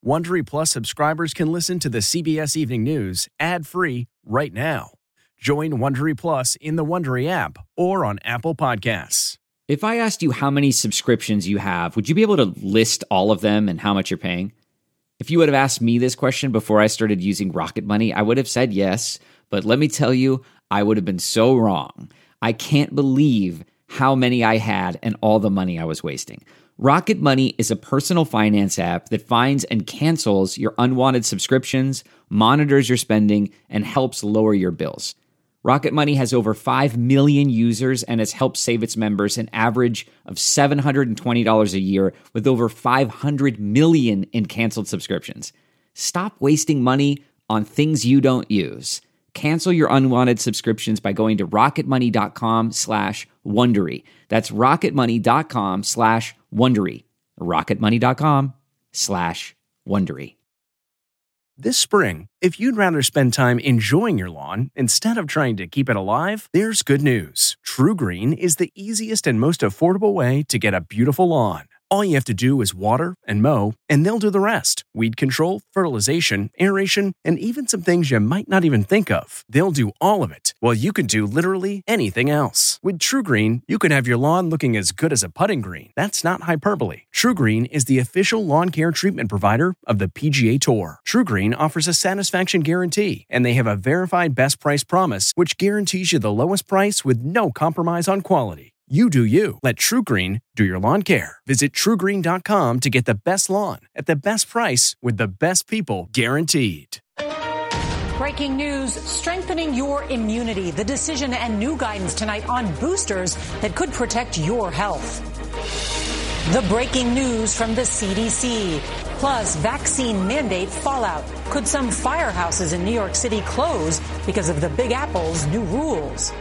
Wondery Plus subscribers can listen to the CBS Evening News ad-free right now. Join Wondery Plus in the Wondery app or on Apple Podcasts. If I asked you how many subscriptions you have, would you be able to list all of them and how much you're paying? If you would have asked me this question before I started using Rocket Money, I would have said yes, but let me tell you, I would have been so wrong. I can't believe how many I had and all the money I was wasting. Rocket Money is a personal finance app that finds and cancels your unwanted subscriptions, monitors your spending, and helps lower your bills. Rocket Money has over 5 million users and has helped save its members an average of $720 a year with over 500 million in canceled subscriptions. Stop wasting money on things you don't use. Cancel your unwanted subscriptions by going to rocketmoney.com/Wondery. That's rocketmoney.com/Wondery. rocketmoney.com/Wondery. This spring, if you'd rather spend time enjoying your lawn instead of trying to keep it alive, there's good news. True Green is the easiest and most affordable way to get a beautiful lawn. All you have to do is water and mow, and they'll do the rest. Weed control, fertilization, aeration, and even some things you might not even think of. They'll do all of it, while you can do literally anything else. With True Green, you can have your lawn looking as good as a putting green. That's not hyperbole. True Green is the official lawn care treatment provider of the PGA Tour. True Green offers a satisfaction guarantee, and they have a verified best price promise, which guarantees you the lowest price with no compromise on quality. You do you. Let True Green do your lawn care. Visit TrueGreen.com to get the best lawn at the best price with the best people guaranteed. Breaking news, strengthening your immunity. The decision and new guidance tonight on boosters that could protect your health. The breaking news from the CDC. Plus, vaccine mandate fallout. Could some firehouses in New York City close because of the Big Apple's new rules?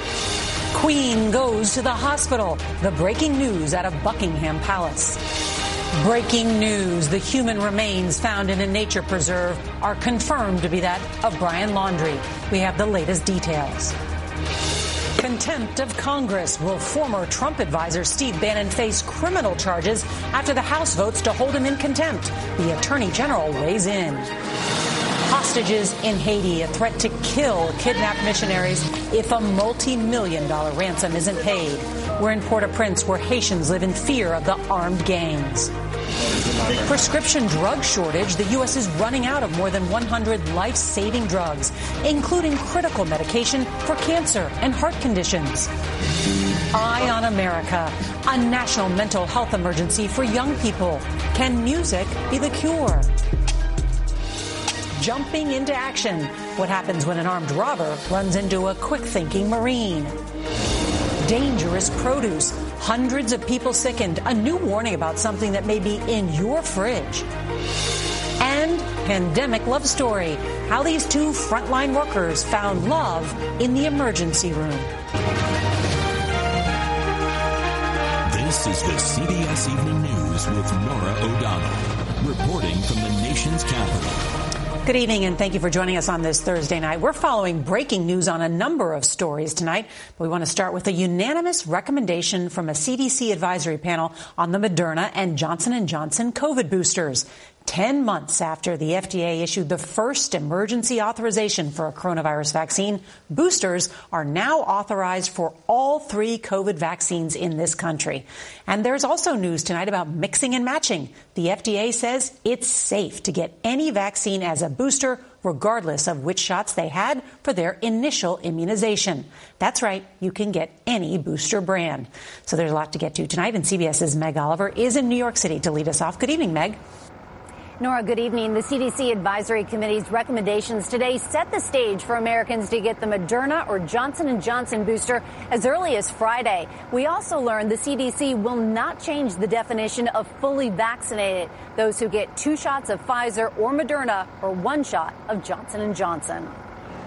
Queen goes to the hospital. The breaking news out of Buckingham Palace. Breaking news. The human remains found in a nature preserve are confirmed to be that of Brian Laundrie. We have the latest details. Contempt of Congress. Will former Trump advisor Steve Bannon face criminal charges after the House votes to hold him in contempt? The Attorney General weighs in. Hostages in Haiti, a threat to kill kidnapped missionaries if a multi-million-dollar ransom isn't paid. We're in Port-au-Prince, where Haitians live in fear of the armed gangs. Prescription drug shortage. The U.S. is running out of more than 100 life-saving drugs, including critical medication for cancer and heart conditions. Eye on America, a national mental health emergency for young people. Can music be the cure? Jumping into action. What happens when an armed robber runs into a quick-thinking Marine? Dangerous produce. Hundreds of people sickened. A new warning about something that may be in your fridge. And pandemic love story. How these two frontline workers found love in the emergency room. This is the CBS Evening News with Norah O'Donnell, reporting from the nation's capital. Good evening, and thank you for joining us on this Thursday night. We're following breaking news on a number of stories tonight, but we want to start with a unanimous recommendation from a CDC advisory panel on the Moderna and Johnson & Johnson COVID boosters. 10 months after the FDA issued the first emergency authorization for a coronavirus vaccine, boosters are now authorized for all 3 COVID vaccines in this country. And there's also news tonight about mixing and matching. The FDA says it's safe to get any vaccine as a booster, regardless of which shots they had for their initial immunization. That's right, you can get any booster brand. So there's a lot to get to tonight, and CBS's Meg Oliver is in New York City to lead us off. Good evening, Meg. Norah, good evening. The CDC Advisory Committee's recommendations today set the stage for Americans to get the Moderna or Johnson & Johnson booster as early as Friday. We also learned the CDC will not change the definition of fully vaccinated, those who get 2 shots of Pfizer or Moderna or 1 shot of Johnson & Johnson.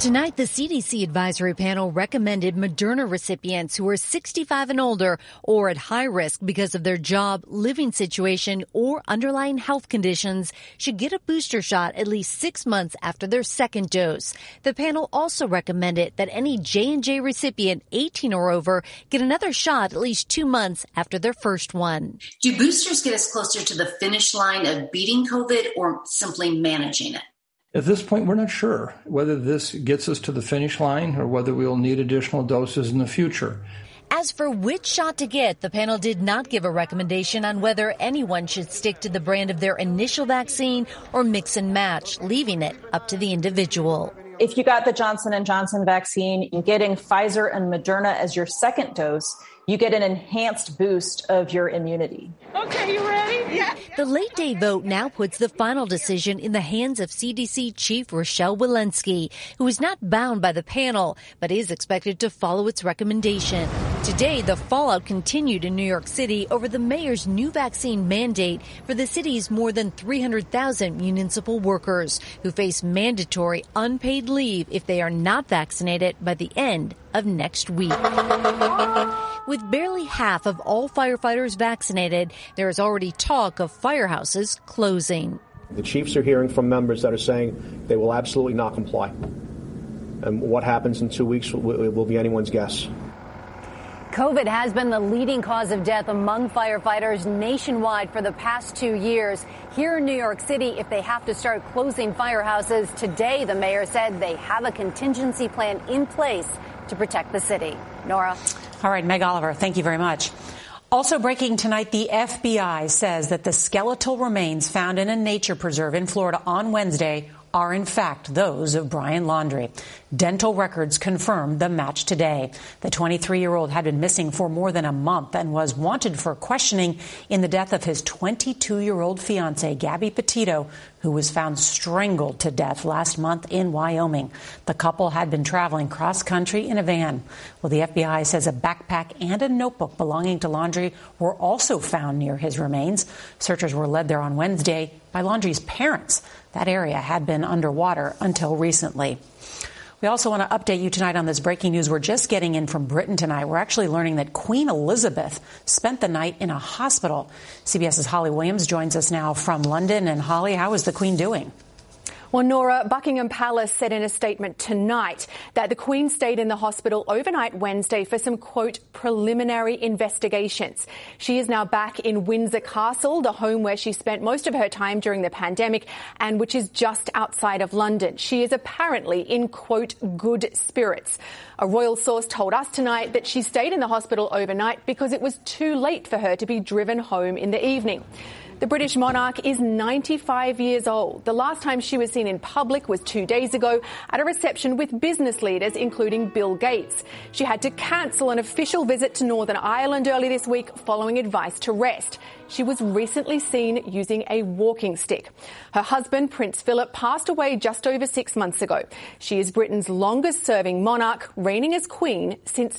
Tonight, the CDC advisory panel recommended Moderna recipients who are 65 and older or at high risk because of their job, living situation, or underlying health conditions should get a booster shot at least 6 months after their second dose. The panel also recommended that any J&J recipient 18 or over get another shot at least 2 months after their first one. Do boosters get us closer to the finish line of beating COVID or simply managing it? At this point, we're not sure whether this gets us to the finish line or whether we'll need additional doses in the future. As for which shot to get, the panel did not give a recommendation on whether anyone should stick to the brand of their initial vaccine or mix and match, leaving it up to the individual. If you got the Johnson & Johnson vaccine, you're getting Pfizer and Moderna as your second dose, you get an enhanced boost of your immunity. Okay, you ready? Yeah. The late day vote now puts the final decision in the hands of CDC Chief Rochelle Walensky, who is not bound by the panel, but is expected to follow its recommendation. Today, the fallout continued in New York City over the mayor's new vaccine mandate for the city's more than 300,000 municipal workers who face mandatory unpaid leave if they are not vaccinated by the end of next week. With barely half of all firefighters vaccinated, there is already talk of firehouses closing. The chiefs are hearing from members that are saying they will absolutely not comply. And what happens in 2 weeks will be anyone's guess. COVID has been the leading cause of death among firefighters nationwide for the past 2 years. Here in New York City, if they have to start closing firehouses today, the mayor said they have a contingency plan in place to protect the city. Nora. All right, Meg Oliver, thank you very much. Also breaking tonight, the FBI says that the skeletal remains found in a nature preserve in Florida on Wednesday are in fact those of Brian Laundrie. Dental records confirmed the match today. The 23-year-old had been missing for more than a month and was wanted for questioning in the death of his 22-year-old fiancée, Gabby Petito, who was found strangled to death last month in Wyoming. The couple had been traveling cross-country in a van. Well, the FBI says a backpack and a notebook belonging to Laundrie were also found near his remains. Searchers were led there on Wednesday by Laundrie's parents. That area had been underwater until recently. We also want to update you tonight on this breaking news we're just getting in from Britain tonight. We're actually learning that Queen Elizabeth spent the night in a hospital. CBS's Holly Williams joins us now from London. And Holly, how is the Queen doing? Well, Nora, Buckingham Palace said in a statement tonight that the Queen stayed in the hospital overnight Wednesday for some, quote, preliminary investigations. She is now back in Windsor Castle, the home where she spent most of her time during the pandemic and which is just outside of London. She is apparently in, quote, good spirits. A royal source told us tonight that she stayed in the hospital overnight because it was too late for her to be driven home in the evening. The British monarch is 95 years old. The last time she was seen in public was 2 days ago at a reception with business leaders, including Bill Gates. She had to cancel an official visit to Northern Ireland early this week following advice to rest. She was recently seen using a walking stick. Her husband, Prince Philip, passed away just over 6 months ago. She is Britain's longest-serving monarch, reigning as Queen since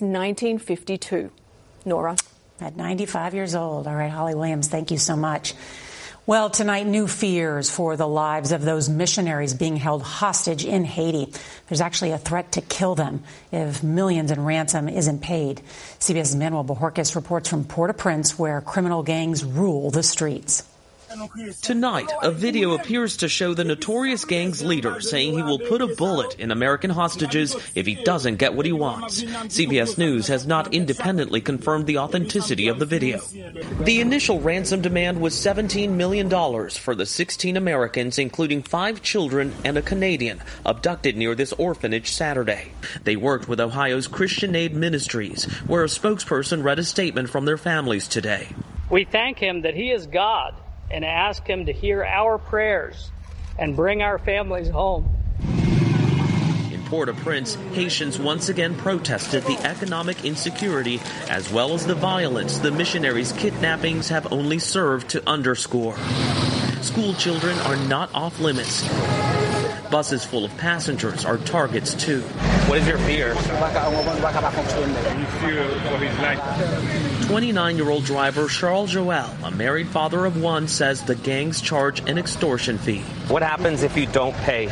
1952. Nora. At 95 years old. All right, Holly Williams, thank you so much. Well, tonight, new fears for the lives of those missionaries being held hostage in Haiti. There's actually a threat to kill them if millions in ransom isn't paid. CBS's Manuel Bojorquez reports from Port-au-Prince, where criminal gangs rule the streets. Tonight, a video appears to show the notorious gang's leader saying he will put a bullet in American hostages if he doesn't get what he wants. CBS News has not independently confirmed the authenticity of the video. The initial ransom demand was $17 million for the 16 Americans, including 5 children and a Canadian, abducted near this orphanage Saturday. They worked with Ohio's Christian Aid Ministries, where a spokesperson read a statement from their families today. We thank him that he is God, and ask him to hear our prayers and bring our families home. In Port-au-Prince, Haitians once again protested the economic insecurity as well as the violence the missionaries' kidnappings have only served to underscore. School children are not off limits. Buses full of passengers are targets too. What is your fear? 29-year-old driver Charles Joel, a married father of one, says the gangs charge an extortion fee. What happens if you don't pay?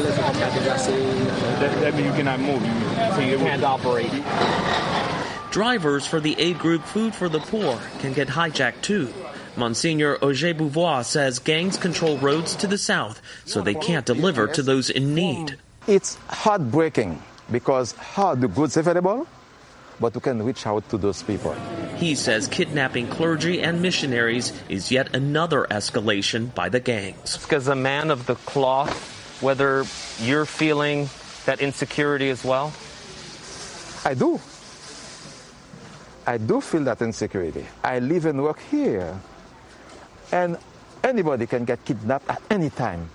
That means you cannot move. So you can't operate. Drivers for the aid group Food for the Poor can get hijacked too. Monsignor Auger Beauvoir says gangs control roads to the south so they can't deliver to those in need. It's heartbreaking because how the goods available, but we can reach out to those people. He says kidnapping clergy and missionaries is yet another escalation by the gangs. As a man of the cloth, whether you're feeling that insecurity as well? I do. I do feel that insecurity. I live and work here. And anybody can get kidnapped at any time.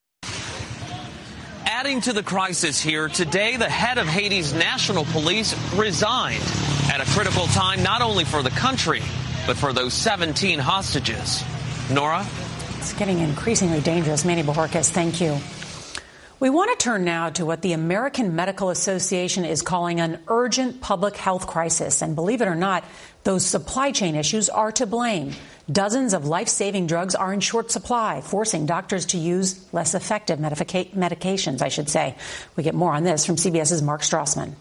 Adding to the crisis here, today the head of Haiti's national police resigned at a critical time not only for the country, but for those 17 hostages. Nora? It's getting increasingly dangerous. Manny Bojorquez, thank you. We want to turn now to what the American Medical Association is calling an urgent public health crisis. And believe it or not, those supply chain issues are to blame. Dozens of life-saving drugs are in short supply, forcing doctors to use less effective medications, I should say. We get more on this from CBS's Mark Strassman.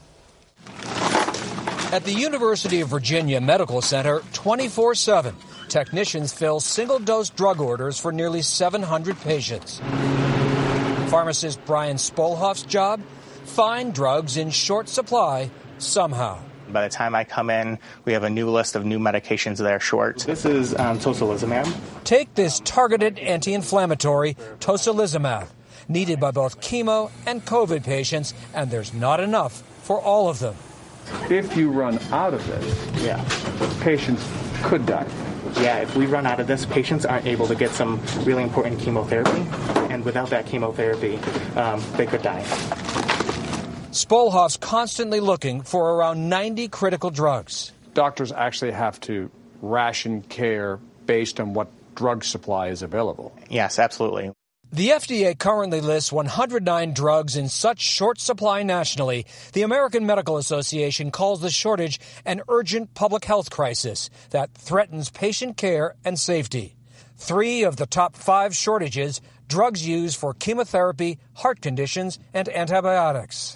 At the University of Virginia Medical Center, 24/7, technicians fill single-dose drug orders for nearly 700 patients. Pharmacist Brian Spolhoff's job? Find drugs in short supply somehow. By the time I come in, we have a new list of new medications that are short. This is tocilizumab. Take this targeted anti-inflammatory, tocilizumab, needed by both chemo and COVID patients, and there's not enough for all of them. If you run out of this, patients could die. Yeah, if we run out of this, patients aren't able to get some really important chemotherapy, and without that chemotherapy, they could die. Spolhoff's constantly looking for around 90 critical drugs. Doctors actually have to ration care based on what drug supply is available. Yes, absolutely. The FDA currently lists 109 drugs in such short supply nationally. The American Medical Association calls the shortage an urgent public health crisis that threatens patient care and safety. 3 of the top 5 shortages, drugs used for chemotherapy, heart conditions, and antibiotics.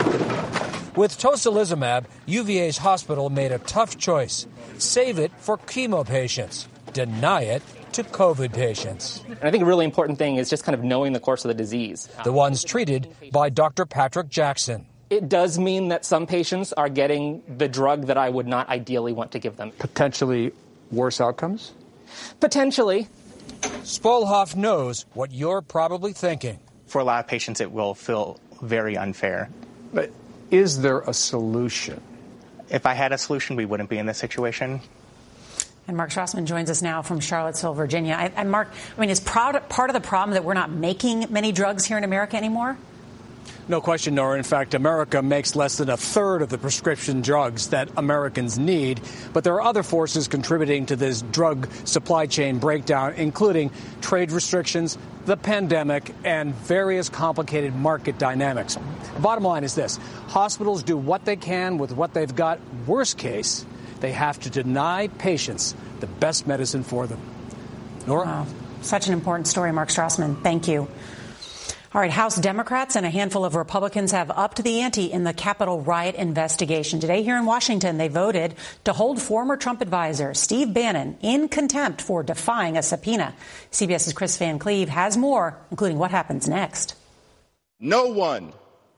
With tocilizumab, UVA's hospital made a tough choice. Save it for chemo patients. Deny it to COVID patients. And I think a really important thing is just kind of knowing the course of the disease. The ones treated by Dr. Patrick Jackson. It does mean that some patients are getting the drug that I would not ideally want to give them. Potentially worse outcomes? Potentially. Spolhoff knows what you're probably thinking. For a lot of patients, it will feel very unfair. But is there a solution? If I had a solution, we wouldn't be in this situation. And Mark Strassman joins us now from Charlottesville, Virginia. And Mark, is part of the problem that we're not making many drugs here in America anymore? No question, Nora. In fact, America makes less than a third of the prescription drugs that Americans need. But there are other forces contributing to this drug supply chain breakdown, including trade restrictions, the pandemic, and various complicated market dynamics. The bottom line is this. Hospitals do what they can with what they've got. Worst case, they have to deny patients the best medicine for them. Nora? Wow. Such an important story, Mark Strassman. Thank you. All right, House Democrats and a handful of Republicans have upped the ante in the Capitol riot investigation. Today here in Washington, they voted to hold former Trump advisor Steve Bannon in contempt for defying a subpoena. CBS's Chris Van Cleve has more, including what happens next. No one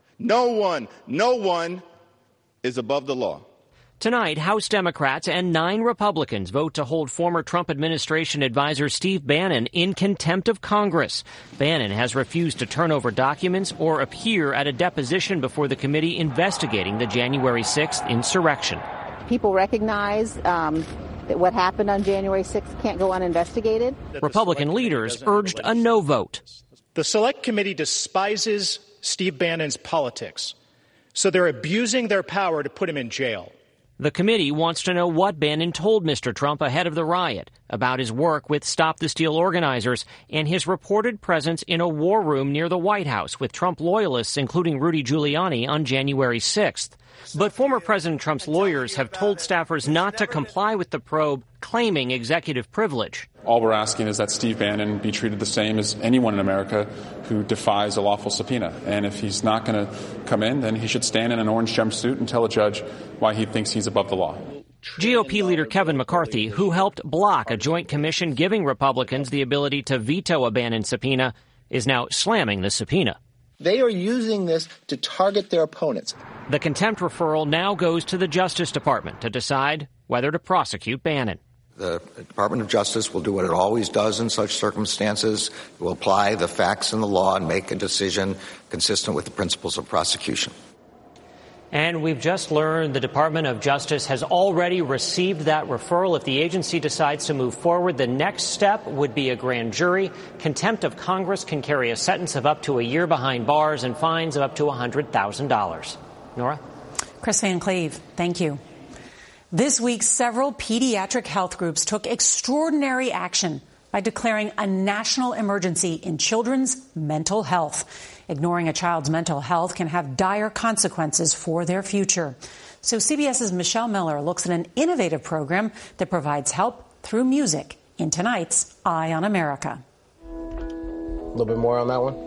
is above the law. Tonight, House Democrats and 9 Republicans vote to hold former Trump administration advisor Steve Bannon in contempt of Congress. Bannon has refused to turn over documents or appear at a deposition before the committee investigating the January 6th insurrection. People recognize that what happened on January 6th can't go uninvestigated. Republican leaders urged a no vote. The Select Committee despises Steve Bannon's politics, so they're abusing their power to put him in jail. The committee wants to know what Bannon told Mr. Trump ahead of the riot about his work with Stop the Steal organizers and his reported presence in a war room near the White House with Trump loyalists, including Rudy Giuliani, on January 6th. But former President Trump's lawyers have told staffers not to comply with the probe, claiming executive privilege. All we're asking is that Steve Bannon be treated the same as anyone in America who defies a lawful subpoena. And if he's not going to come in, then he should stand in an orange jumpsuit and tell a judge why he thinks he's above the law. GOP leader Kevin McCarthy, who helped block a joint commission giving Republicans the ability to veto a Bannon subpoena, is now slamming the subpoena. They are using this to target their opponents. The contempt referral now goes to the Justice Department to decide whether to prosecute Bannon. The Department of Justice will do what it always does in such circumstances. It will apply the facts and the law and make a decision consistent with the principles of prosecution. And we've just learned the Department of Justice has already received that referral. If the agency decides to move forward, the next step would be a grand jury. Contempt of Congress can carry a sentence of up to a year behind bars and fines of up to $100,000. Nora? Chris Van Cleve, thank you. This week, several pediatric health groups took extraordinary action by declaring a national emergency in children's mental health. Ignoring a child's mental health can have dire consequences for their future. So CBS's Michelle Miller looks at an innovative program that provides help through music in tonight's Eye on America. A little bit more on that one.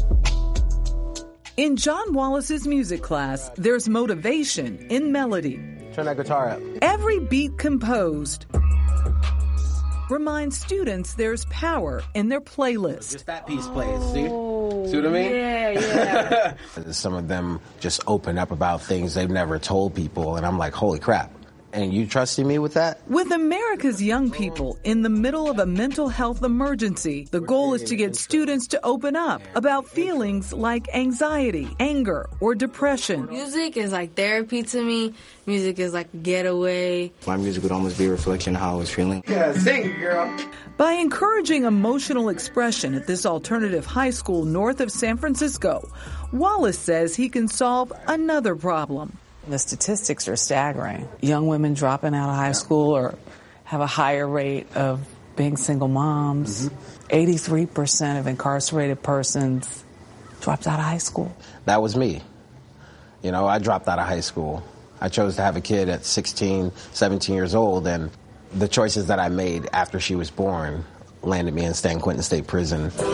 In John Wallace's music class, there's motivation in melody. Turn that guitar up. Every beat composed reminds students there's power in their playlist. Just that piece plays, see? See what I mean? Yeah. Some of them just open up about things they've never told people, and I'm like, holy crap. And you trusting me with that? With America's young people in the middle of a mental health emergency, the goal is to get students to open up about feelings like anxiety, anger, or depression. Music is like therapy to me. Music is like a getaway. My music would almost be a reflection of how I was feeling. Yeah, sing, girl. By encouraging emotional expression at this alternative high school north of San Francisco, Wallace says he can solve another problem. The statistics are staggering. Young women dropping out of high school or have a higher rate of being single moms. 83% of incarcerated persons dropped out of high school. That was me. You know, I dropped out of high school. I chose to have a kid at 16, 17 years old, and the choices that I made after she was born landed me in San Quentin State Prison. But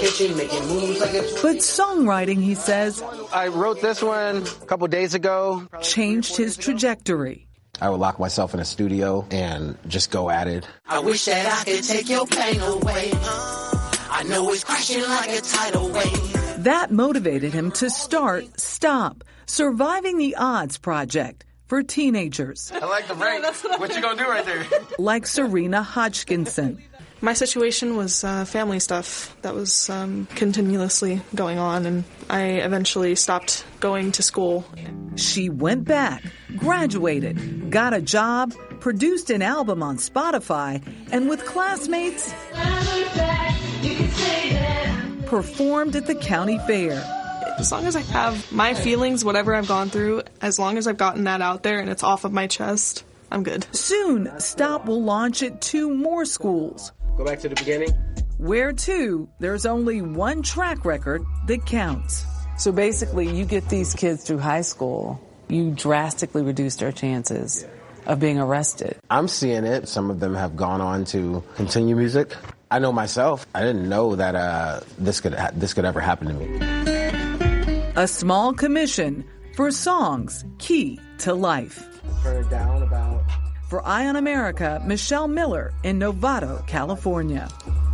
songwriting, he says, I wrote this one a couple days ago. Changed his trajectory. I would lock myself in a studio and just go at it. I wish that I could take your pain away. I know it's crashing like a tidal wave. That motivated him to start STOP, Surviving the Odds Project, for teenagers. I like the break. What you gonna do right there? Like Serena Hodgkinson. My situation was family stuff that was continuously going on, and I eventually stopped going to school. She went back, graduated, got a job, produced an album on Spotify, and with classmates, performed at the county fair. As long as I have my feelings, whatever I've gone through, as long as I've gotten that out there and it's off of my chest, I'm good. Soon, STOP will launch at 2 more schools. Go back to the beginning. Where, too, there's only one track record that counts. So basically, you get these kids through high school, you drastically reduce their chances of being arrested. I'm seeing it. Some of them have gone on to continue music. I know myself. I didn't know that this could ever happen to me. A small commission for songs key to life. Turn it down about. For Eye on America, Michelle Miller in Novato, California.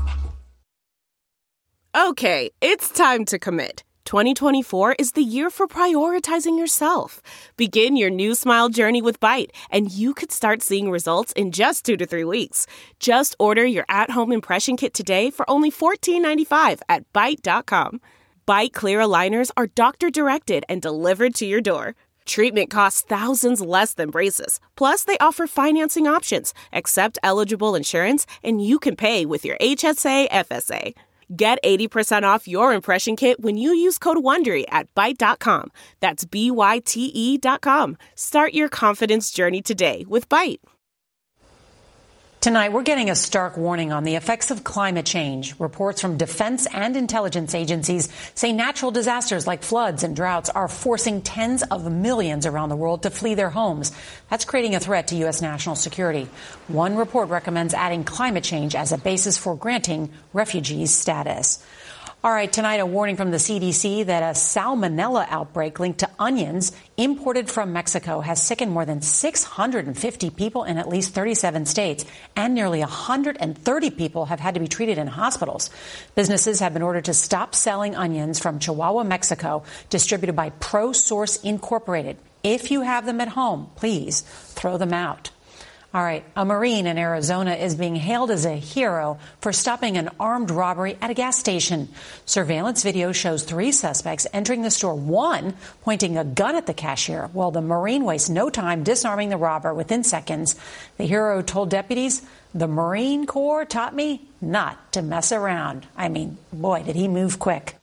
Okay, it's time to commit. 2024 is the year for prioritizing yourself. Begin your new smile journey with Byte, and you could start seeing results in just 2 to 3 weeks. Just order your at-home impression kit today for only $14.95 at Byte.com. Byte Clear aligners are doctor-directed and delivered to your door. Treatment costs thousands less than braces. Plus, they offer financing options, accept eligible insurance, and you can pay with your HSA FSA. Get 80% off your impression kit when you use code WONDERY at Byte.com. That's BYTE.com. Start your confidence journey today with Byte. Tonight, we're getting a stark warning on the effects of climate change. Reports from defense and intelligence agencies say natural disasters like floods and droughts are forcing tens of millions around the world to flee their homes. That's creating a threat to U.S. national security. One report recommends adding climate change as a basis for granting refugees status. All right, tonight, a warning from the CDC that a salmonella outbreak linked to onions imported from Mexico has sickened more than 650 people in at least 37 states, and nearly 130 people have had to be treated in hospitals. Businesses have been ordered to stop selling onions from Chihuahua, Mexico, distributed by ProSource Incorporated. If you have them at home, please throw them out. All right, a Marine in Arizona is being hailed as a hero for stopping an armed robbery at a gas station. Surveillance video shows 3 suspects entering the store, one pointing a gun at the cashier, while the Marine wastes no time disarming the robber within seconds. The hero told deputies, "The Marine Corps taught me not to mess around." I mean, boy, did he move quick.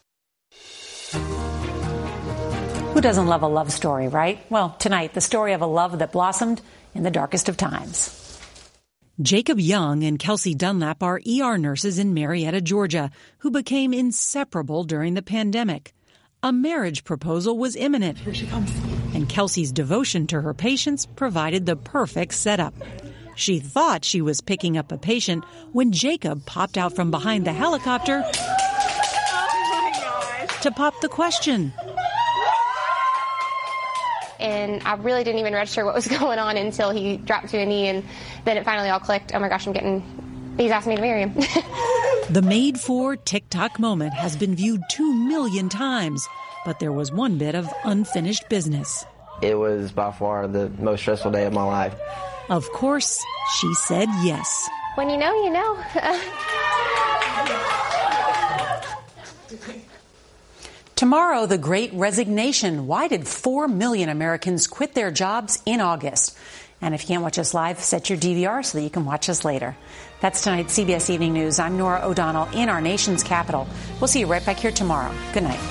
Who doesn't love a love story, right? Well, tonight, the story of a love that blossomed in the darkest of times. Jacob Young and Kelsey Dunlap are ER nurses in Marietta, Georgia, who became inseparable during the pandemic. A marriage proposal was imminent. Here she comes. And Kelsey's devotion to her patients provided the perfect setup. She thought she was picking up a patient when Jacob popped out from behind the helicopter to pop the question. And I really didn't even register what was going on until he dropped to a knee, and then it finally all clicked. Oh my gosh, he's asking me to marry him. The made-for TikTok moment has been viewed 2 million times, but there was one bit of unfinished business. It was by far the most stressful day of my life. Of course, she said yes. When you know, you know. Tomorrow, the Great Resignation. Why did 4 million Americans quit their jobs in August? And if you can't watch us live, set your DVR so that you can watch us later. That's tonight's CBS Evening News. I'm Norah O'Donnell in our nation's capital. We'll see you right back here tomorrow. Good night.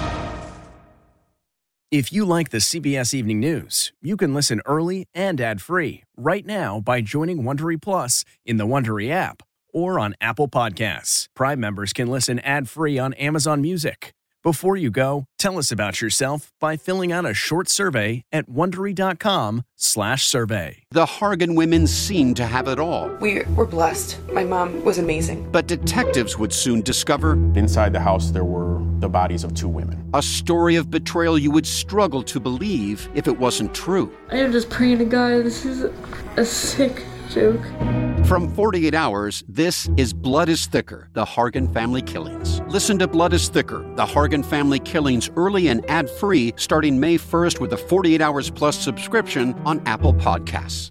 If you like the CBS Evening News, you can listen early and ad-free right now by joining Wondery Plus in the Wondery app or on Apple Podcasts. Prime members can listen ad-free on Amazon Music. Before you go, tell us about yourself by filling out a short survey at Wondery.com/survey. The Hargan women seemed to have it all. We were blessed. My mom was amazing. But detectives would soon discover inside the house there were the bodies of 2 women. A story of betrayal you would struggle to believe if it wasn't true. I am just praying to God, this is a sick joke. From 48 Hours, this is Blood is Thicker, The Hargan Family Killings. Listen to Blood is Thicker, The Hargan Family Killings early and ad-free starting May 1st with a 48 Hours Plus subscription on Apple Podcasts.